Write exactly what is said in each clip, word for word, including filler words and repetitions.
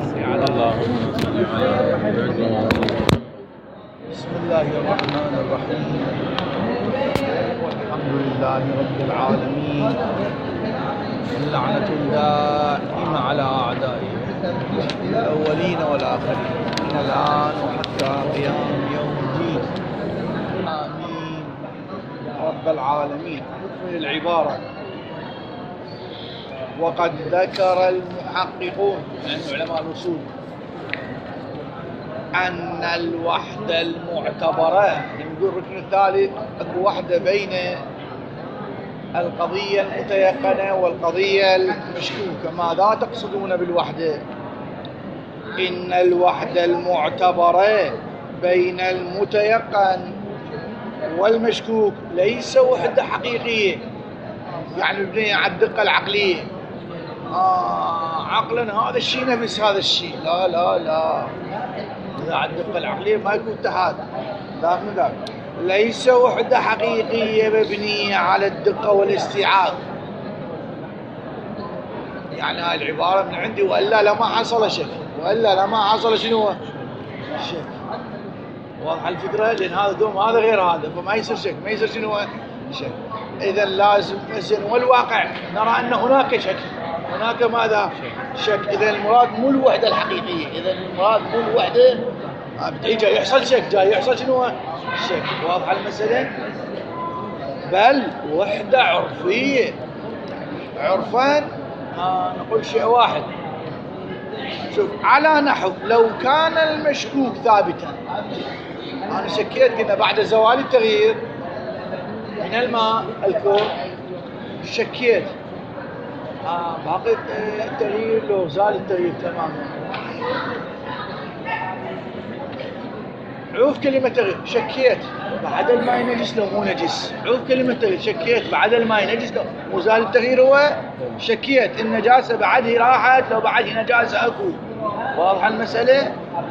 اللهم صل على محمد. بسم الله الرحمن الرحيم. والحمد لله رب العالمين. اللعنة الدائمة على أعدائه الأولين والآخرين من الآن وحتى قيام يوم الدين. آمين رب العالمين. العبارة: وقد ذكر المحققون يعني علماء الأصول أن الوحدة المعتبرة، نقول الركن الثالث أكو وحدة بين القضية المتيقنة والقضية المشكوكة. ماذا تقصدون بالوحدة؟ إن الوحدة المعتبرة بين المتيقن والمشكوك ليس وحدة حقيقية، يعني مبنية على الدقة العقلية. آه عقلا هذا الشيء نفس هذا الشيء، لا لا لا، إذا على الدقة العقلية ما يكون اتحاد. ذاك من ذاك ليس وحدة حقيقية مبنية على الدقة والاستيعاب. يعني هاي العبارة من عندي، وإلا لما حصل شك، وإلا لما حصل شنو شك. واضح الفكرة؟ لأن هذا دوم هذا غير هذا، فما يصير شك، ما يصير شنو شك. إذا لازم زين، والواقع نرى أن هناك شك، هناك ماذا؟ شك. إذا المراد مو الوحدة الحقيقية، إذا المراد مو الوحدة، جاي يحصل شك، جاي يحصل شنو شك. واضح المسألة؟ بل وحدة عرفية. عرفان آه نقول شيء واحد. شوف، على نحو لو كان المشكوك ثابتا، أنا شكيت كنا بعد زوال التغيير من الماء الكور، شكيت آه باقي التغيير لو زال التغيير تماما. عوف كلمة تغيير، شكيت بعد الماء نجس لو مو نجس. عوف كلمة تغيير، شكيت بعد الماء نجس لو مو زال التغيير، هو شكيت النجاسة بعده راحت لو بعده نجاسة أكو. واضح المسألة؟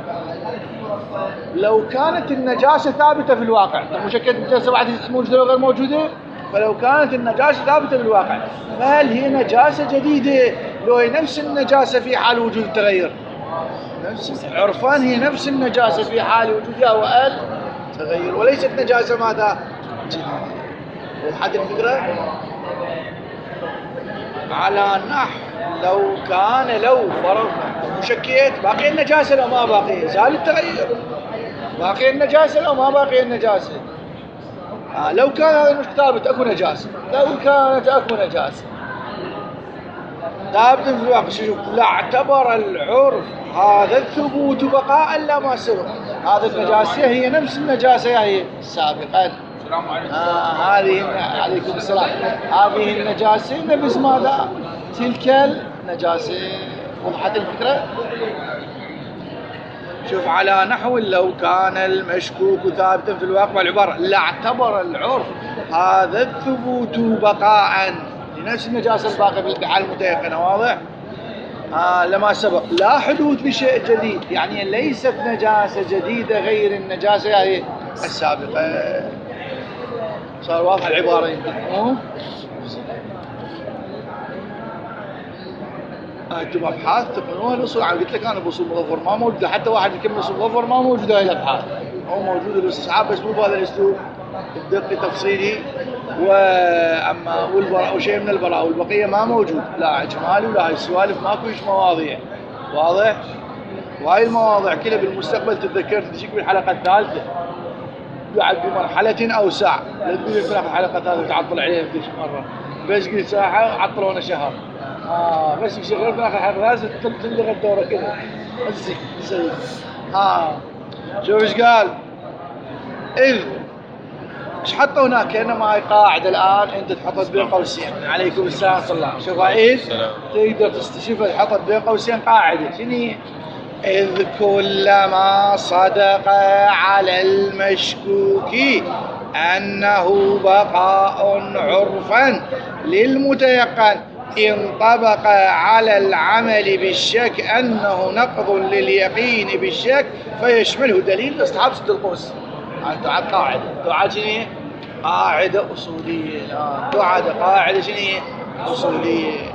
لو كانت النجاسة ثابتة في الواقع، مو شكيت النجاسة بعد موجودة أو غير موجودة، فلو كانت النجاسة ثابتة في الواقع فهل هي نجاسة جديدة لو هي نفس النجاسة في حال وجود التغير؟ نفس عرفان هي نفس النجاسة في حال وجودها والتغير، وليست نجاسة ماذا؟ جديدة. وضحت الفكرة؟ على نحو لو كان لو فرضنا وشكيت باقي النجاسة لو ما باقي، زال التغير، باقي النجاسة لو ما باقي النجاسة. آه لو كان هذا المشكل ثابت اكو نجاسة، لو كانت اكو نجاسة ثابت في الواقع، شوف، لاعتبر العرف هذا الثبوت بقاء لا ما سبق. هذه النجاسة هي نفس النجاسة هي سابقا. السلام عليكم. آه هذه عليكم السلام. هذه النجاسة نفس ماذا؟ تلك النجاسة. وضحت الفكرة؟ شوف، على نحو لو كان المشكوك ثابتا في الواقع، العبارة لاعتبر العرف هذا الثبوت بقاء لنفس النجاسة الباقية في الحال المتيقنة. واضح؟ آه لما سبق، لا حدوث بشيء جديد، يعني ليست نجاسة جديدة غير النجاسة هي السابقة. صار واضح العبارة يمكن؟ انتم ابحاث تقنوها الاصول، عم قلت لك انا باصول مظفر ما موجوده، حتى واحد يكمل اصول مظفر ما موجوده هاي الابحاث. هو موجود الاستصحاب بس مو بهذا الاسلوب الدقي تفصيلي، واما والبراء وشيء من البراء والبقيه ما موجود، لا اجمالي ولا هاي السوالف، ماكو هيك مواضيع. واضح؟ وهاي المواضيع كلها بالمستقبل تتذكر تجيك بالحلقه الثالثه بعد بمرحله اوسع، لا تقول لك الحلقه الثالثه تعطل عليها قديش مره، بس قلت ساعه عطلونا شهر. آه بس شغلت آخر حاجة لازم تلغي الدورة كده بس زي آه شوف إيش قال. إذ إيش حطوا هناك كأنما هاي قاعدة الآن أنت تحطها بين قوسين. عليكم السلام ورحمة الله. شوفها إذ تقدر تستشوفها تحطها بين قوسين قاعدة شنو؟ إذ كلما صدق على المشكوك أنه بقاء عرفا للمتيقن انطبق على العمل بالشك أنه نقض لليقين بالشك فيشمله دليل اصحاب سد القوس. تعد قاعدة، تعد شنو؟ قاعدة أصولية. تعد قاعدة شنو؟ أصولية.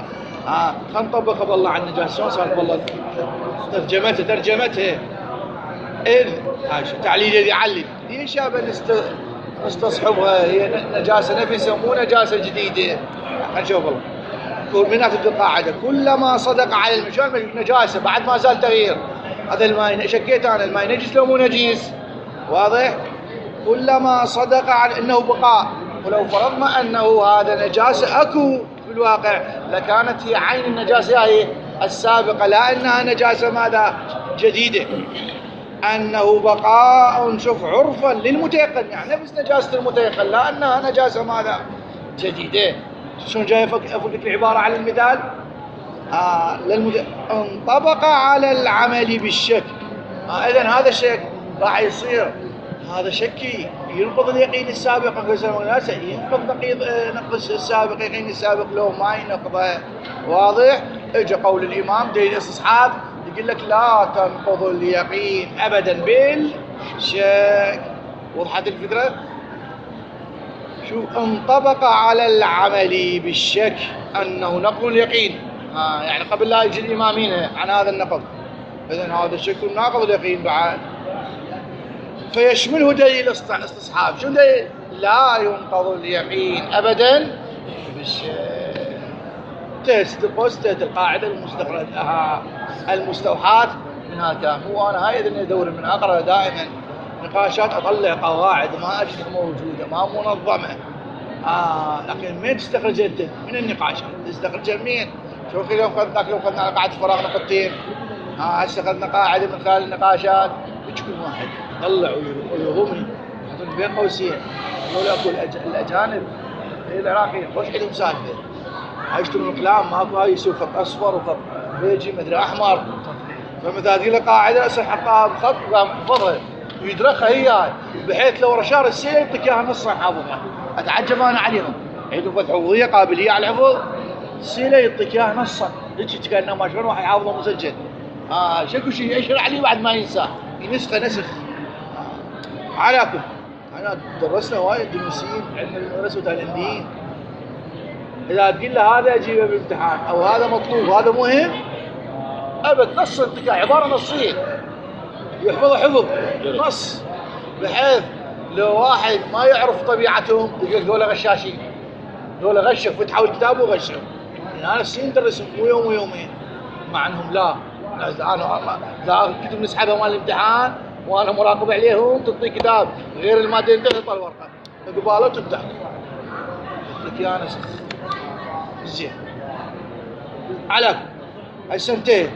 آه خلينا نطبق بالله على النجاسة. شلون صارت والله ترجمتها ترجمتها إذ تعليل الذي يعلل ليش يا نست... نستصحبها هي نجاسة نفسها مو نجاسة جديدة. خلينا نشوف والله من ناخذ القاعدة كلما صدق على المشان نجاسة بعد ما زال تغيير. هذا الماء شكيت أنا الماء نجس لو مو نجس واضح. كلما صدق على أنه بقاء ولو فرضنا أنه هذا نجاسة أكو في الواقع لكانت هي عين النجاسة هي السابقة لا أنها نجاسة ماذا جديدة. أنه بقاء شوف عرفا للمتيقن يعني نفس نجاسة المتيقن لا أنها نجاسة ماذا جديدة. شلون جاي أفك لك العبارة على المثال آه للمت... انطبق على العمل بالشك. آه إذن هذا الشك راح يصير هذا شكي ينقض اليقين السابق ينقض نقيض نقص السابق يقين السابق لو ما ينقضه واضح. اجى قول الإمام دليل الاستصحاب يقول لك لا تنقض اليقين أبدا بالشك. وضحت الفكرة؟ شوف انطبق على العمل بالشك أنه نقض اليقين آه يعني قبل لا يجي الإمامين عن هذا النقض. إذن هذا الشك ناقض اليقين بعد فيشمله دليل الاستصحاب. شو دليل؟ لا ينقض اليقين أبدا بالشك. تستقصت القاعدة المستقرة المستوحاة من هذا. هو أنا هاي إذن أدور من أقرأ دائما نقاشات أطلع قواعد ما أجد موجودة ما منظمة آه لكن من تستخرج أنت من النقاشات تستخرجها منين؟ شوف اليوم خذنا اليوم خذنا على قاعدة فراغ نقطتين آه استخرجنا قاعدة من خلال النقاشات بكل واحد طلع ويغمي يحطون بين قوسين يقول أكو الأجانب العراقيين خوش عندهم سالفة يشترون كلام ماكو هاي يسوي خط أصفر وخط بيجي مدري أحمر. فمثل هذه القاعدة أصلا حقها بخط وقام حفظها ويدرخها هي بحيث لو رشار السيل يعطيك اياها نصا حافظها. اتعجب انا عليهم عندهم حفظيه قابليه على الحفظ السيله يعطيك اياها نصا هيك كانه ما شلون واحد حافظه مسجل اه شكو شيء يشرع عليه بعد ما ينساه ينسخه نسخ. آه. على كل انا درسنا وايد دروسين علم المدرسه والهنديين اذا تقول له هذا اجيبه بالامتحان او هذا مطلوب هذا مهم ابد نص يعطيك عباره نصيه يحفظ حفظ نص بحيث لو واحد ما يعرف طبيعتهم يقول دول غشاشين دول غشوا فتحوا الكتاب وغشوا. يعني انا السنين درسهم مو يوم ويومين مع انهم لا انا لا كتب نسحبها مال الامتحان وانا مراقب عليهم تعطي كتاب غير المادين تغطى الورقه قباله وتبدا لك يا ناس زين على السنتين.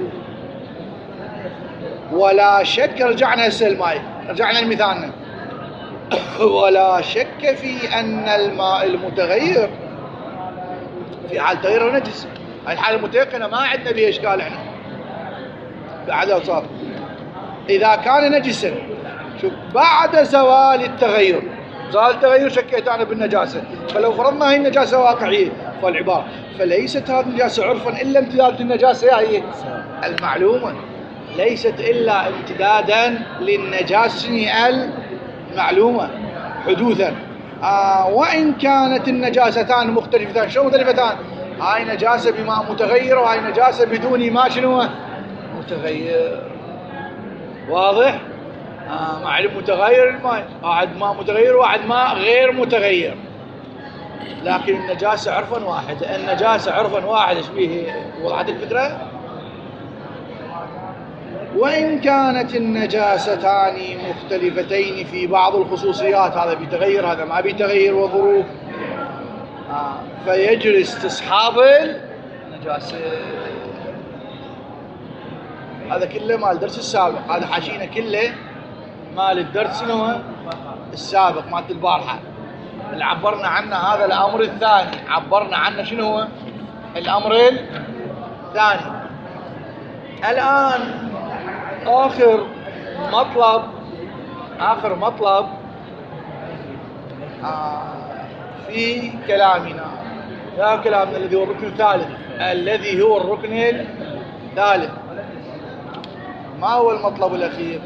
ولا شك رجعنا هسه الماء رجعنا لمثالنا ولا شك في أن الماء المتغير في حال تغييره نجس. هاي الحالة المتيقنة ما عندنا بها إشكال احنا بعد أوصاف. إذا كان نجسا شوف بعد زوال التغير زال التغير شكيت أنا بالنجاسة فلو فرضنا هي النجاسة واقعية فالعبارة فليست هذه النجاسة عرفا إلا امتداد النجاسة هي المعلومة ليست إلا امتدادا للنجاسة المعلومة حدوثا. آه وإن كانت النجاستان مختلفتان. شو مختلفتان؟ هاي نجاسة بماء متغير وهاي نجاسة بدون ماء شنو متغير واضح. آه مع المتغير الماء واحد ماء متغير وواحد ماء غير متغير لكن النجاسة عرفا واحد. النجاسة عرفا واحد ايش بيه؟ وضحت الفكرة؟ وإن كانت النجاستان مختلفتين في بعض الخصوصيات هذا بيتغير هذا ما بيتغير وظروف آه. فيجري استصحاب النجاسة. هذا كله مال الدرس السابق هذا حاشينا كله مال الدرس شنو السابق مال البارحة اللي عبرنا عنه هذا الأمر الثاني عبرنا عنه شنو هو الأمر الثاني. الآن آخر مطلب آخر مطلب آه في كلامنا يا كلامنا الذي هو الركن الثالث الذي هو الركن الثالث. ما هو المطلب الأخير؟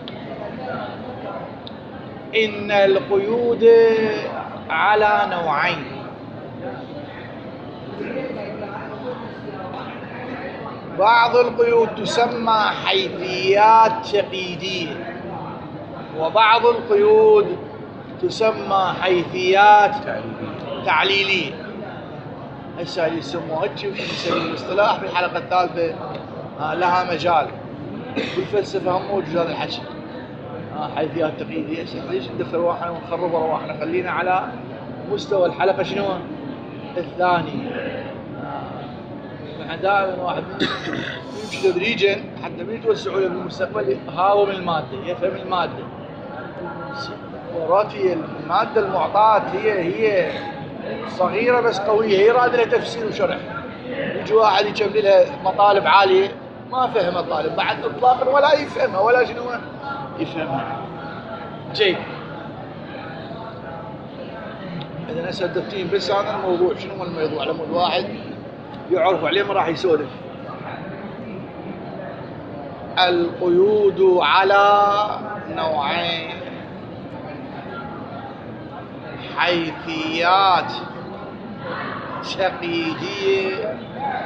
إن القيود على نوعين. بعض القيود تسمى حيثيات تقييدية، وبعض القيود تسمى حيثيات تعليلية. هسه اللي يسموها هيك وش نسمي الاصطلاح بالحلقة الثالثة آه لها مجال. بالفلسفة هم موجود هذا الحكي آه حيثيات تقييدية. ليش ندخل رواحنا ونخرب رواحنا؟ خلينا على مستوى الحلقة شنو؟ الثاني. آه دائما واحد يمشي تدريجا حتى من يتوسعوا له بالمستقبل هاوم المادة، يفهم المادة. وراتي المادة المعطاة هي هي صغيرة بس قوية، هي راد لها تفسير وشرح. يجي واحد يكمل لها مطالب عالية ما فهم الطالب بعد اطلاقا ولا يفهمها ولا شنو يفهمها. جيد. اذا هسه دفتين بس هذا الموضوع. شنو الموضوع؟ لما الواحد يعرف عليه ما راح يسولف. القيود على نوعين: حيثيات تقييدية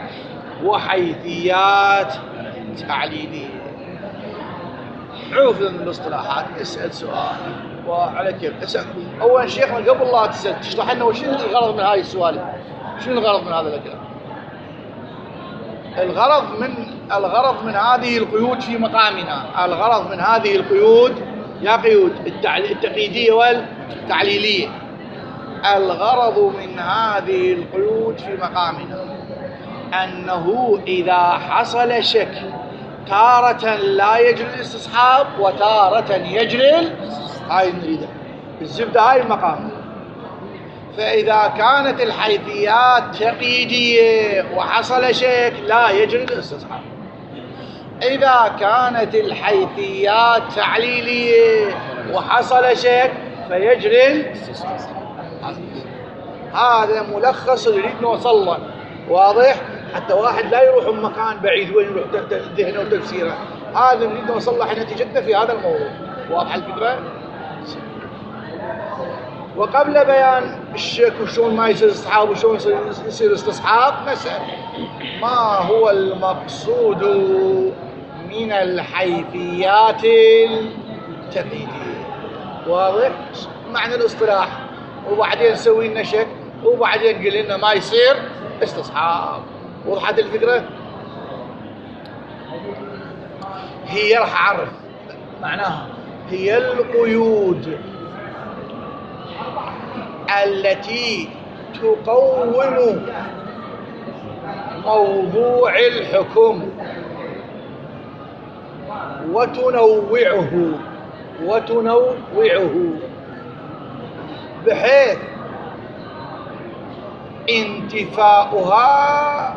وحيثيات تعليلية. عوف من الاصطلاحات. اسأل سؤال وعلى كيف اسأل. أول شيخنا قبل لا تسأل تشرح لنا وش الغرض من هاي السؤال؟ شنو الغرض من هذا الكلام؟ الغرض من الغرض من هذه القيود في مقامنا، الغرض من هذه القيود يا قيود التقييدية والتعليلية، الغرض من هذه القيود في مقامنا أنه إذا حصل شك تارة لا يجري الاستصحاب وتارة يجري. هاي نريدها الزبدة، هاي المقام. فإذا كانت الحيثيات تقييدية وحصل شك لا يجري الاستصحاب. إذا كانت الحيثيات تعليلية وحصل شك فيجري الاستصحاب. هذا ملخص اللي نريد نوصل له. واضح؟ حتى واحد لا يروح مكان بعيد وين يروح ذهنه وتفسيره. هذا نريد نوصل له نتيجتنا في هذا الموضوع. واضح الفكرة؟ وقبل بيان الشك وشون ما يصير استصحاب وشون يصير استصحاب نسأل ما هو المقصود من الحيثيات التقييدية. واضح؟ معنى الاصطلاح. وبعدين نسوي لنا شك وبعدين قل لنا ما يصير استصحاب. وضحت الفكرة؟ هي راح أعرف معناها. هي القيود التي تقوم موضوع الحكم وتنوعه وتنوعه بحيث انتفاؤها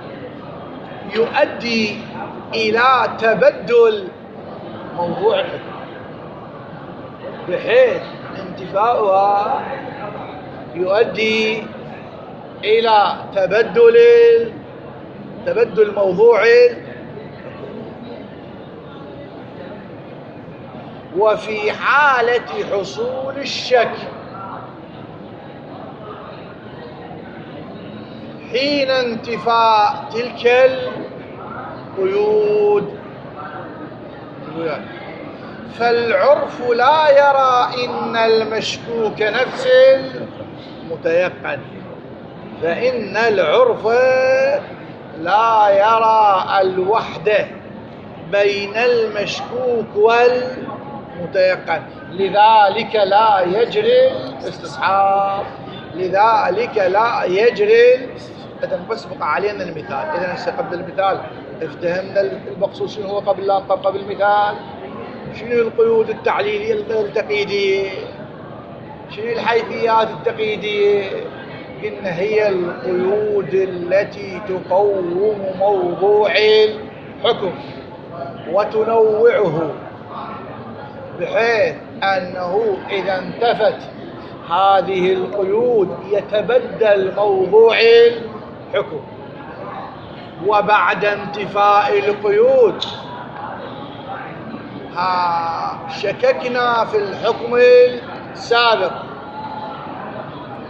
يؤدي إلى تبدل موضوع الحكم، بحيث انتفاؤها يؤدي إلى تبدل تبدل موضوع الحكم. وفي حالة حصول الشك حين انتفاء تلك القيود فالعرف لا يرى إن المشكوك نفس المتيقن، فإن العرف لا يرى الوحدة بين المشكوك والمتيقن، لذلك لا يجري استصحاب، لذلك لا يجري. إذا بس بقى علينا المثال. إذا هسه قبل المثال افتهمنا المقصود شنو هو قبل لا نطبق بالمثال. شنو القيود التعليلية التقييدية؟ شنو الحيثيات التقييدية؟ قلنا هي القيود التي تقوم موضوع الحكم وتنوعه بحيث أنه إذا انتفت هذه القيود يتبدل موضوع الحكم، وبعد انتفاء القيود ها شككنا في الحكم السابق،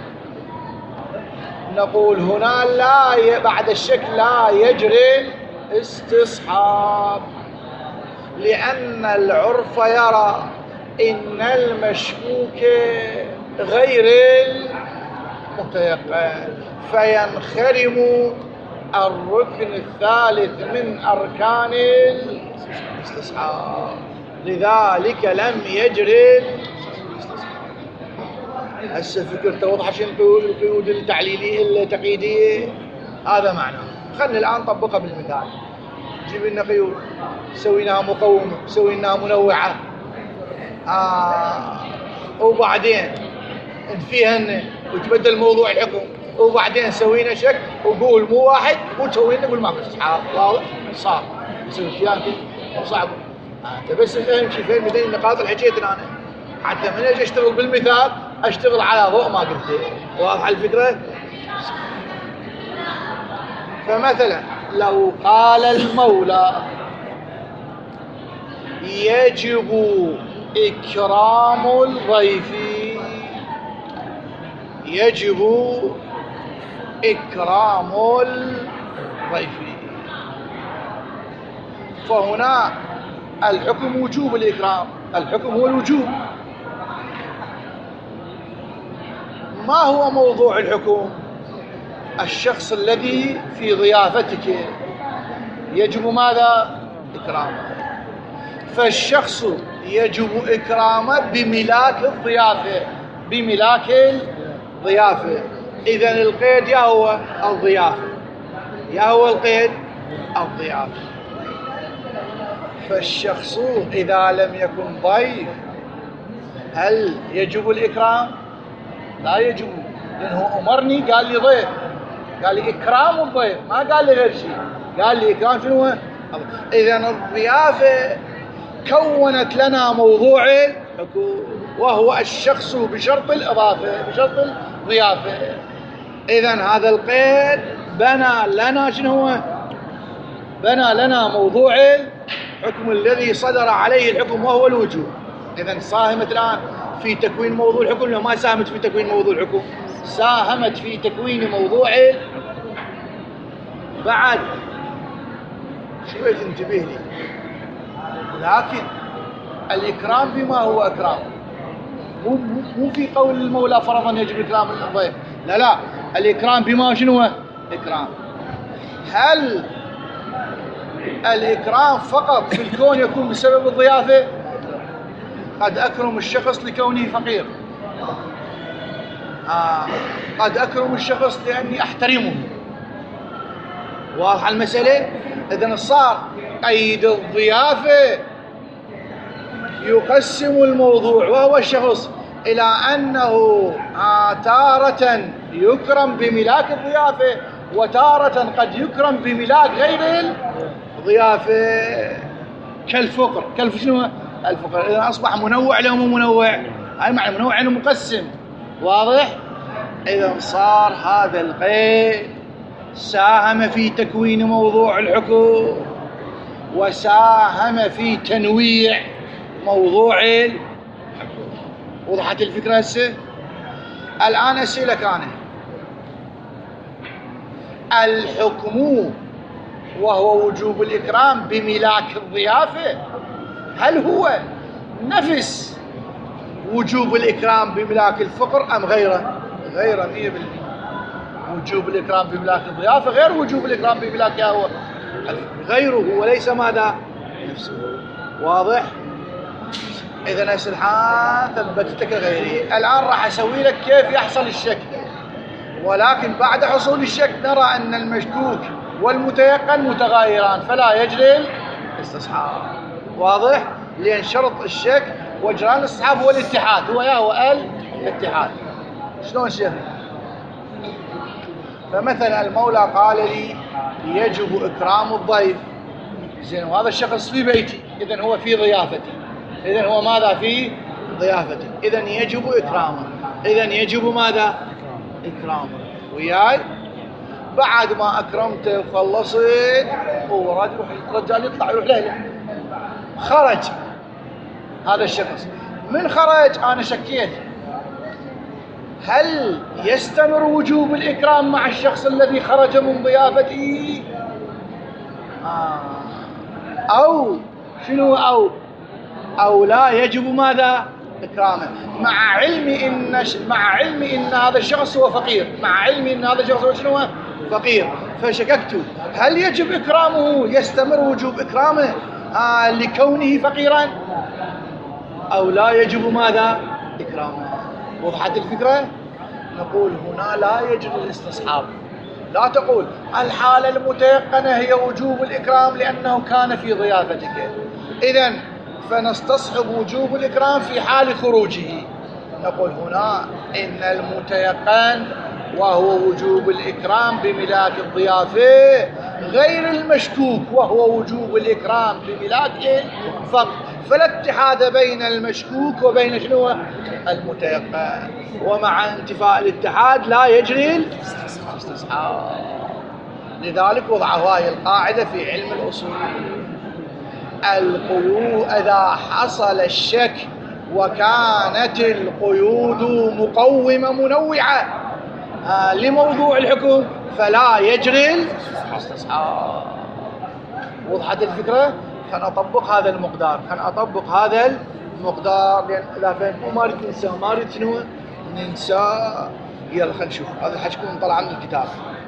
نقول هنا لا ي... بعد الشك لا يجري استصحاب، لأن العرف يرى إن المشكوك غير المتيقن، فينخرم الركن الثالث من أركان الاستصحاب، لذلك لم يجري. هسه فكرته واضحة شنو القيود التعليلية التقييدية؟ هذا معناه. خلينا الآن نطبقها بالمثال. جيب لنا قيود سويناها مقومة، سويناها منوعة، آه وبعدين نفيهن وتبدل موضوع الحكم، وبعدين سوينا شك وقول مو واحد وتسوينا نقول ماكو استصحاب. واضح؟ صعب يصير اشياء كذا صعب. انت بس فهم شي فهم هذين النقاط اللي حكيتها انا، حتى من اجي اشتغل بالمثال اشتغل على ضوء ما قلته. واضحه الفكره؟ فمثلا لو قال المولى يجب إكرام الضيف، يجب إكرام الضيف، فهنا الحكم وجوب الإكرام، الحكم هو الوجوب. ما هو موضوع الحكم؟ الشخص الذي في ضيافتك يجب ماذا؟ إكرامه. فالشخص يجب إكرامه بملاك الضيافة، بملاك الضيافة. إذن القيد يا هو الضيافة، يا هو القيد الضيافة. فالشخص إذا لم يكن ضيف هل يجب الإكرام؟ لا يجب، لأنه أمرني قال لي ضيف، قال لي إكرام الضيف، ما قال لي غير شيء، قال لي إكرام شنو هو؟ إذن الضيافة كونت لنا موضوع الحكم، وهو الشخص بشرط الإضافة، بشرط الضيافة. إذن هذا القيد بنى لنا شنو هو؟ بنى لنا موضوع الحكم الذي صدر عليه الحكم وهو الوجوب. إذن ساهمت الآن في تكوين موضوع الحكم ولا ما ساهمت في تكوين موضوع الحكم؟ ساهمت في تكوين موضوع. بعد شوية انتبه لي، لكن الإكرام بما هو إكرام، مو مو في قول المولى فرضا يجب إكرام الضيف، لا لا، الإكرام بما شنو هو؟ إكرام. هل الإكرام فقط في الكون يكون بسبب الضيافة؟ قد أكرم الشخص لكونه فقير، آه. قد أكرم الشخص لأني أحترمه. واضحة المسألة؟ إذن صار قيد الضيافة يقسم الموضوع وهو الشخص إلى أنه آه تارة يكرم بملاك الضيافة، وتارة قد يكرم بملاك غير الضيافة، كالفقر. كالف شنو؟ الفقر. إذا أصبح منوع له مو منوع، هاي معنى منوع يعني مقسم. واضح؟ إذا صار هذا القيد ساهم في تكوين موضوع الحكم، وساهم في تنويع موضوع الحكم. وضحت الفكرة هسه؟ الآن أسألك أنا، الحكم وهو وجوب الإكرام بملاك الضيافة، هل هو نفس وجوب الإكرام بملاك الفقر أم غيره؟ غيره مية بالمية. وجوب الإكرام بملاك الضيافة غير وجوب الإكرام بملاك يا هو غيره، وليس ماذا؟ نفسه. واضح؟ إذا هسه الحين ثبتت لك غيري. الآن راح أسوي لك كيف يحصل الشك، ولكن بعد حصول الشك نرى أن المشكوك والمتيقن متغايران فلا يجري الاستصحاب. واضح؟ لأن شرط الشك وجران الاستصحاب هو الاتحاد، هو يا هو الاتحاد. شلون شيخ؟ فمثلا المولى قال لي يجب إكرام الضيف، زين، وهذا الشخص في بيتي، إذن هو في ضيافتي، إذن هو ماذا؟ في ضيافتي، إذن يجب إكرامه، إذن يجب ماذا؟ إكرامه. وياي؟ بعد ما أكرمته وخلصت هو رجل رجال يطلع يروح ليله، خرج هذا الشخص. من خرج أنا شكيت هل يستمر وجوب الإكرام مع الشخص الذي خرج من ضيافتي آه. أو شنو أو أو لا يجب ماذا؟ إكرامه، مع علمي إن مع علمي إن هذا الشخص هو فقير، مع علمي إن هذا الشخص هو شنو؟ فقير، فشككت هل يجب إكرامه؟ يستمر وجوب إكرامه آه لكونه فقيرا أو لا يجب ماذا؟ إكرامه. وضحت الفكرة؟ نقول هنا لا يجب الاستصحاب. لا تقول الحالة المتيقنة هي وجوب الإكرام لأنه كان في ضيافتك، إذن فنستصحب وجوب الإكرام في حال خروجه. نقول هنا إن المتيقن وهو وجوب الإكرام بملاك الضيافة غير المشكوك وهو وجوب الإكرام بملاك فقط، فلا اتحاد بين المشكوك وبين شنو؟ المتيقن، ومع انتفاء الاتحاد لا يجري الاستصحاب. لذلك وضع هاي القاعدة في علم الأصول: القيود إذا حصل الشك وكانت القيود مقومة منوعة آه لموضوع الحكم فلا يجري الاستصحاب. وضحت الفكرة؟ خلنا أطبق هذا المقدار، خلنا أطبق هذا المقدار، لأن إذا فهمت ما أريد ننسى، ما أريد شنو ننسى. يلا خلينا نشوف هذا حجكم طلع من الكتاب.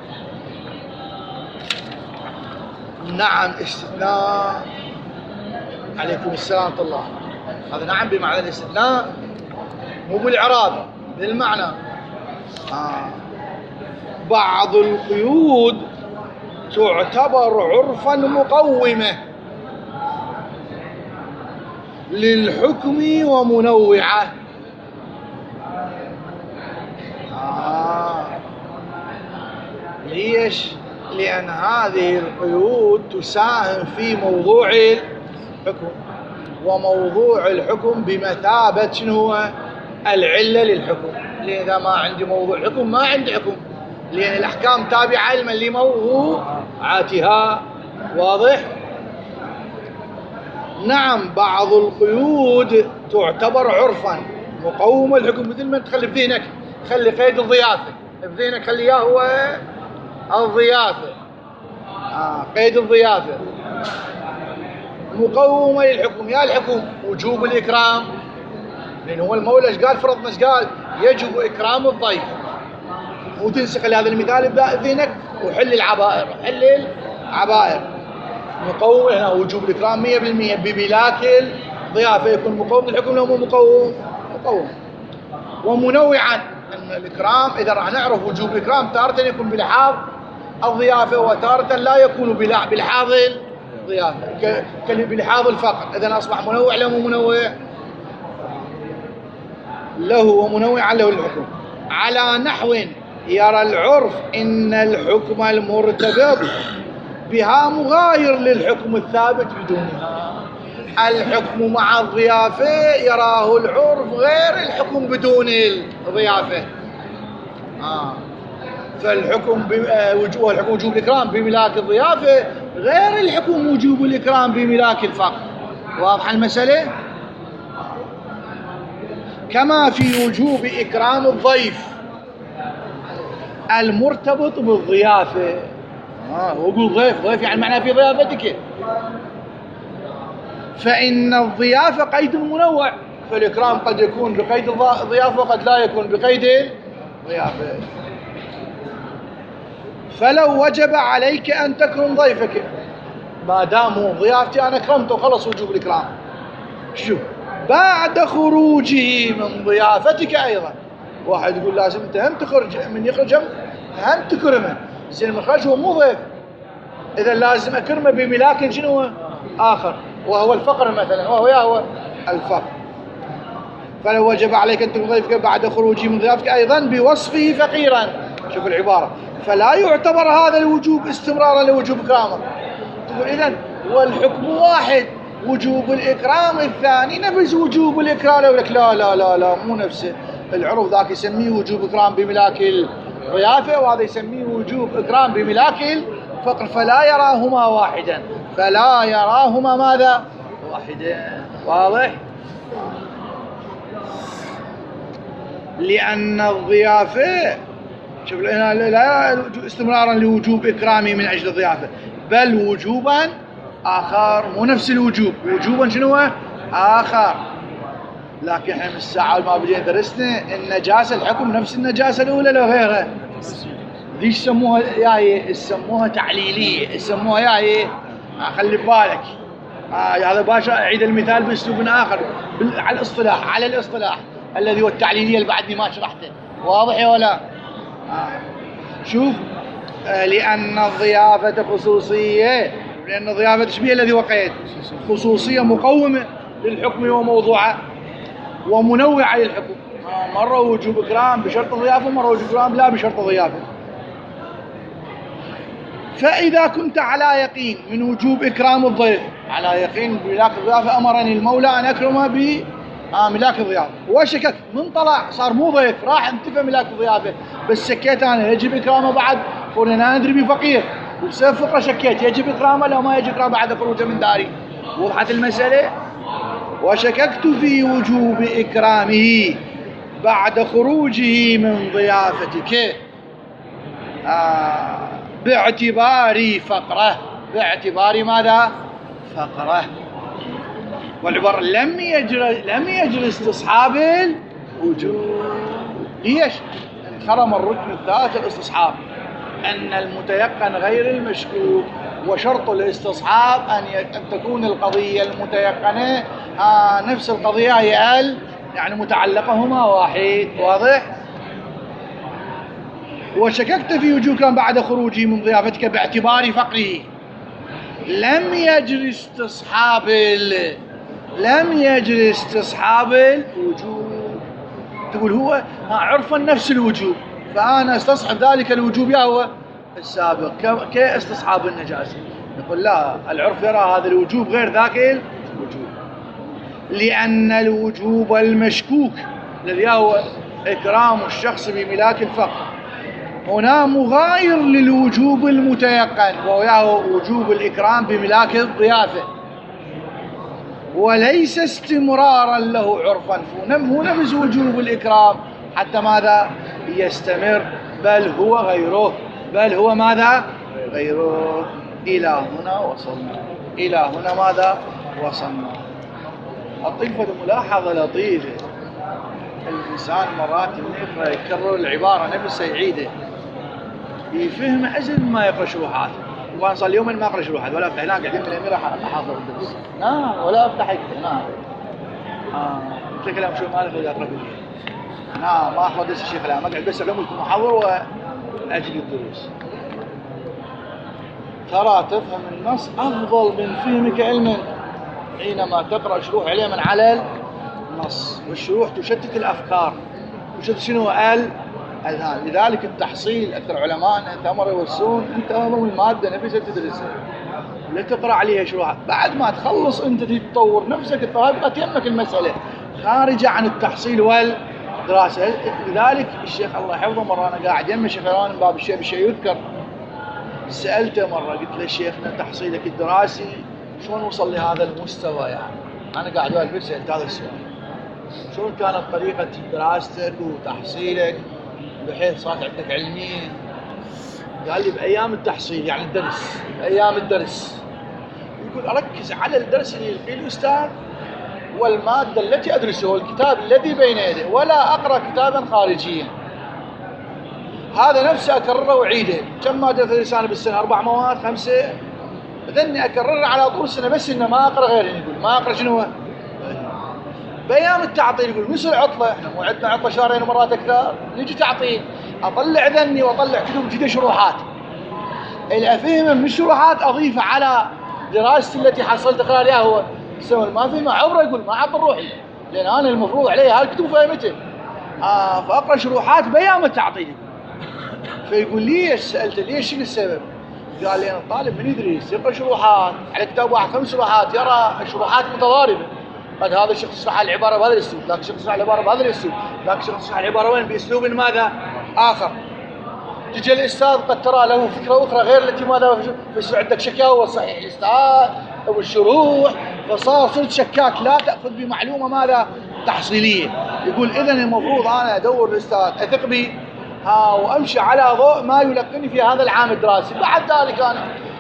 نعم استثناء، عليكم السلام ورحمة الله. هذا نعم بمعنى الاستثناء مو بالإعراب، بالمعنى. آه. بعض القيود تعتبر عرفا مقومة للحكم ومنوعة. آه. ليش؟ لأن هذه القيود تساهم في موضوع الحكم، وموضوع الحكم بمثابة شنو هو؟ العلة للحكم. لذا ما عندي موضوع حكم ما عندي حكم، لأن الأحكام تابعة لموضوعاتها. واضح؟ نعم بعض القيود تعتبر عرفا مقومة الحكم، مثل ما تخلي في ذهنك، خلي قيد الضيافة في ذهنك، خلي إياه هو الضيافة. آه قيد الضيافة مقومة للحكم. يا الحكم وجوب الإكرام، لأن هو المولى ايش قال؟ فرضنا ايش قال؟ يجب إكرام الضيف. وتنسخ هذا المثال بذهنك وحل العبائر، حل العبائر. مقوم هنا وجوب الإكرام مية بالمية بملاك الضيافة، يكون مقوم الحكم لو مو مقوم؟ مقوم. ومنوعا أن الإكرام إذا راح نعرف وجوب الإكرام تارة يكون بلحاظ الضيافة وتارة لا يكون بلحاظ الضيافة، بلحاظ الفقر. إذا أصبح منوع له مو منوع له ومنوعا له الحكم، على نحو يرى العرف إن الحكم المرتبط بها مغاير للحكم الثابت بدونها. الحكم مع الضيافة يراه العرف غير الحكم بدون الضيافة. آه. فالحكم وجوب الحكم وجوب الإكرام بملاك الضيافة غير الحكم وجوب الإكرام بملاك الفقر. واضحة المسألة؟ كما في وجوب إكرام الضيف المرتبط بالضيافة. آه وقول ضيف، ضيف يعني معناه في ضيافتك، فإن الضيافة قيد منوع، فالإكرام قد يكون بقيد الضيافة وقد لا يكون بقيد الضيافة. فلو وجب عليك أن تكرم ضيفك، ما دام ضيافتي أنا أكرمته خلص وجوب الإكرام. شوف بعد خروجه من ضيافتك أيضا، واحد يقول لازم أنت هم تخرج، من يخرج هم تكرمه، زين من خرج هو مو ضيف، إذا لازم أكرمه بملاك شنو آخر وهو الفقر مثلا، وهو يا هو الفقر. فلو وجب عليك أن تكرم ضيفك بعد خروجه من ضيافتك أيضا بوصفه فقيرا، شوف العبارة، فلا يعتبر هذا الوجوب استمرارا لوجوب إكرامه. تقول إذن والحكم واحد، وجوب الإكرام الثاني نفس وجوب الإكرام. يقول لك لا لا لا لا مو نفسه، العرف ذاك يسميه وجوب إكرام بملاك الضيافة وهذا يسميه وجوب إكرام بملاك الفقر، فلا يراهما واحدا، فلا يراهما ماذا؟ واحدا. واضح؟ لأن الضيافة شوف لا استمرارا لوجوب إكرامه من أجل الضيافة، بل وجوبا آخر، مو نفس الوجوب، وجوبا شنو هو؟ آخر. لكن احنا من الساعة ما بدينا درسنا النجاسة الحكم نفس النجاسة الأولى لو غيرها. ذي يسموها ياهي يسموها تعليلية، يسموها ياهي خلي ببالك. آه هذا باشا أعيد المثال بأسلوب آخر على الاصطلاح، على الاصطلاح الذي هو التعليلية اللي بعدني ما شرحته. واضح ولا؟ آه. شوف آه لأن الضيافة خصوصية، لأن الضيافة تشبيه الذي وقعت خصوصية مقومة للحكم وموضوعه ومنوعة للحكم. آه مرة وجوب إكرام بشرط ضيافة، مرة وجوب إكرام لا بشرط ضيافة. فإذا كنت على يقين من وجوب إكرام الضيف، على يقين بملاك الضيافة، أمرني المولى أن أكرمه بملاك الضيافة، وشكك من طلع صار مو ضيف، راح انتفى ملاك الضيافة، بس شكيت أنا يجب إكرامه بعد، قلنا ندري بفقير وبسبب فقرة شكيت يجب إكرامه لو ما يجب إكرامه بعد خروجه من داري. وضحت المسألة؟ وشككت في وجوب إكرامه بعد خروجه من ضيافتك آه باعتبار فقره، باعتبار ماذا؟ فقره. والعبارة لم يجري لم يجري استصحاب الوجوب. ليش؟ انخرم الركن الثالث الاستصحاب، أن المتيقن غير المشكوك، وشرط الاستصحاب أن أن تكون القضية المتيقنة آه نفس القضية هي ال يعني متعلقهما واحد. واضح؟ وشككت في وجوب كان بعد خروجي من ضيافتك باعتبار فقره لم يجري استصحاب ال... لم يجري استصحاب الوجوب. تقول هو عرفا نفس الوجوب، فأنا استصحب ذلك الوجوب يا هو السابق كاستصحاب النجاسة. نقول لا، العرف يرى هذا الوجوب غير ذاك الوجوب، لأن الوجوب المشكوك الذي هو إكرام الشخص بملاك الفقر هنا مغاير للوجوب المتيقن وهو وجوب الإكرام بملاك الضيافة، وليس استمرارا له عرفا، هو نفس وجوب الإكرام حتى ماذا يستمر، بل هو غيره، بل هو ماذا غيره. إلى هنا وصلنا، إلى هنا ماذا وصلنا. الطيفة ملاحظة لطيفة، الإنسان مرات يقرأ يكرر العبارة نفسها يعيده يفهم عزل ما يقرأ شروحات. وأنا صار اليوم ما أقرأ شروحات ولا أفتح، هناك قاعدين من الأميرة أحاضر الدرس لا ولا أفتح يكتب نعم آه الشيخ الأم شو مالك إذا أقرأ بالليل نعم ما أحضر درس الشيخ الأم، أقعد بس أقوم لكم محاضر وأجل الدروس. ترى تفهم النص أفضل من فهمك علما حينما تقرأ شروح عليه من على النص، والشروح تشتت الأفكار، تشتت شنو قال الآن. لذلك التحصيل أكثر علماءنا ثمر يوسون أنت أمام المادة نفسها تدرسها لا تقرأ عليها شروحات، بعد ما تخلص أنت تطور نفسك الطريقة تهمك المسألة خارجة عن التحصيل والدراسة. لذلك الشيخ الله يحفظه مرة أنا قاعد يم الشيخ من باب الشيء بالشيء يذكر، سألته مرة قلت له شيخنا تحصيلك الدراسي شلون وصل لهذا المستوى؟ يعني أنا قاعد أقول سألت هذا السؤال، شلون كانت طريقة دراستك وتحصيلك بحيث صارت عندك علمية؟ قال لي بأيام التحصيل يعني الدرس، بأيام الدرس يقول أركز على الدرس اللي يلقيه الأستاذ والمادة التي أدرسه والكتاب الذي بين يدي، ولا أقرأ كتابا خارجيا. هذا نفسه أكرره وعيده. كم مادة تدرس أنا بالسنة؟ أربع مواد خمسة، بدني أكرره على طول السنة بس إنه ما أقرأ غيره. يقول ما أقرأ شنو هو؟ بأيام التعطيل يقول مثل العطلة، إحنا مو عندنا عطلة شهرين ومرات أكثر، نيجي تعطيل أطلع ذني وأطلع كتب جديدة شروحات، اللي أفهمه من الشروحات أضيفه على دراستي التي حصلت خلالها هو سوى ما فهمه عبره. يقول ما أعطي روحي لأن أنا المفروض علي هالكتب فهمته آه فأقرأ شروحات بأيام التعطيل. فيقول ليش؟ سألته ليش شنو السبب؟ قال لي أنا الطالب من يدرس يقرأ شروحات على كتاب واحد خمس شروحات يرى الشروحات متضاربة، قد هذا الشخص يشرح العبارة بهذا الأسلوب، ذاك الشخص يشرح العبارة بهذا الأسلوب، ذاك الشخص يشرح العبارة وين بأسلوب ماذا آخر. تجي الأستاذ قد ترى له فكرة أخرى غير التي ماذا، فيصير عندك شكاوى صحيح الأستاذ أو الشروح، فصار صرت شكاك لا تأخذ بمعلومة ماذا تحصيلية. يقول إذن المفروض أنا أدور الأستاذ أثق به ها وأمشي على ضوء ما يلقني في هذا العام الدراسي، بعد ذلك أنا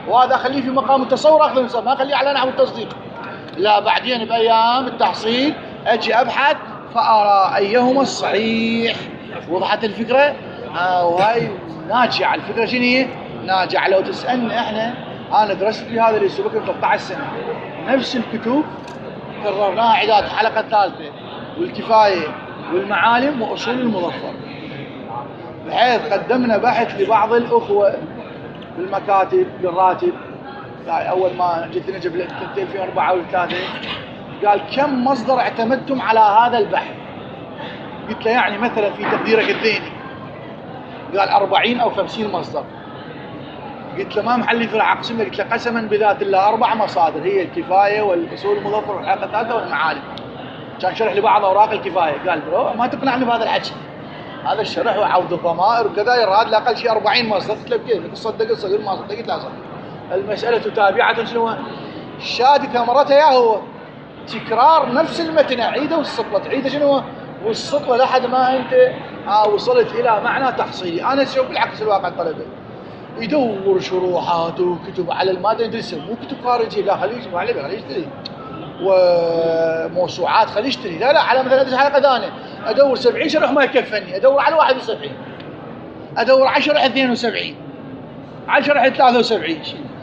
وهذا اخليه في مقام التصور اخذ المسألة، ما اخليه على نحو التصديق. لا بعدين بايام التحصيل اجي ابحث فارى ايهما الصحيح. وضحت الفكره؟ آه وهي ناجعه الفكره. شنو هي؟ ناجعه. لو تسالني احنا، انا درست في هذا الاسلوب ثلاثة عشر سنه، نفس الكتب كررناها عداد، الحلقه الثالثه والكفايه والمعالم واصول المظفر، بحيث قدمنا بحث لبعض الاخوه بالمكاتب بالراتب. يعني اول ما جيت نجيب ألفين وأربعة وثلاثة قال كم مصدر اعتمدتم على هذا البحث؟ قلت له يعني مثلا في تقديرك الذهني، قال أربعين او خمسين مصدر. قلت له ما محلي في العقسم؟ قلت له قسما بذات الله اربع مصادر، هي الكفايه والاصول المظفر والحلقه الثالثه والمعالم. كان شرح لبعض اوراق الكفايه، قال ما تقنعني بهذا الحكي، هذا الشرح وعوض الضمائر وكذا يراد له اقل شيء أربعين مصدر. قلت له بكيف تصدق الصغير ما صدقت لا صدق. المساله تابعه شنو؟ الشاهد ثمرتها يا هو تكرار نفس المتن، عيده والسطوه تعيده شنو؟ والسطوه لحد ما انت آه وصلت الى معنى تحصيلي. انا اشوف بالعكس الواقع الطلبه يدور شروحات وكتب على الماده يدرسها، مو كتب خارجيه، لا خليه يسمع عليه خليه يشتري، وموسوعات خليه يشتري. لا لا على مثلا ادرس حلقه ثانيه ادور سبعين شرح ما يكفني، ادور على واحد وسبعين، ادور على شرح اثنين وسبعين، على شرح ثلاثة وسبعين.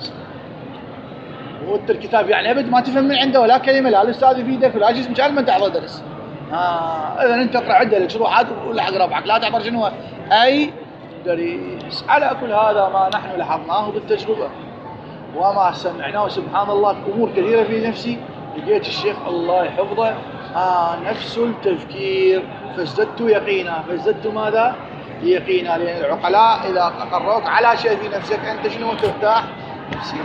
وانت الكتاب يعني ابد ما تفهم من عنده ولا كلمه، لا الاستاذ يفيدك ولا شيء، مش ما تحفظ درس. اه اذا انت اقرا عده لك شروحات ولحق ربعك، لا تعبر شنو اي دريس. على كل هذا ما نحن لاحظناه بالتجربه وما سمعناه، سبحان الله امور كثيره في نفسي لقيت الشيخ الله يحفظه آه نفس التفكير، فازددت يقينا. فازددت ماذا؟ يقينا. لان العقلاء اذا اقروك على شيء في نفسك انت شنو ترتاح نفسيا.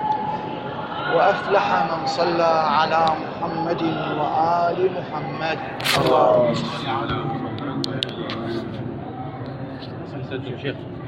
وافلح من صلى على محمد وآل محمد. اللهم صل على محمد.